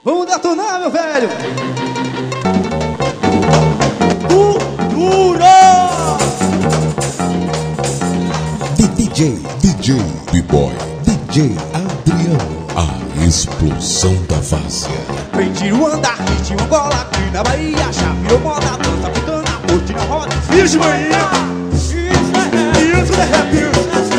Vamos detonar, meu velho. DJ B-Boy, DJ Adriano, a explosão da várzea. Vem de Ruanda, ritmo Angola, aqui na Bahia, chave ou moda, dança africana, curte na roda, filhos de manhã. Isso é rap.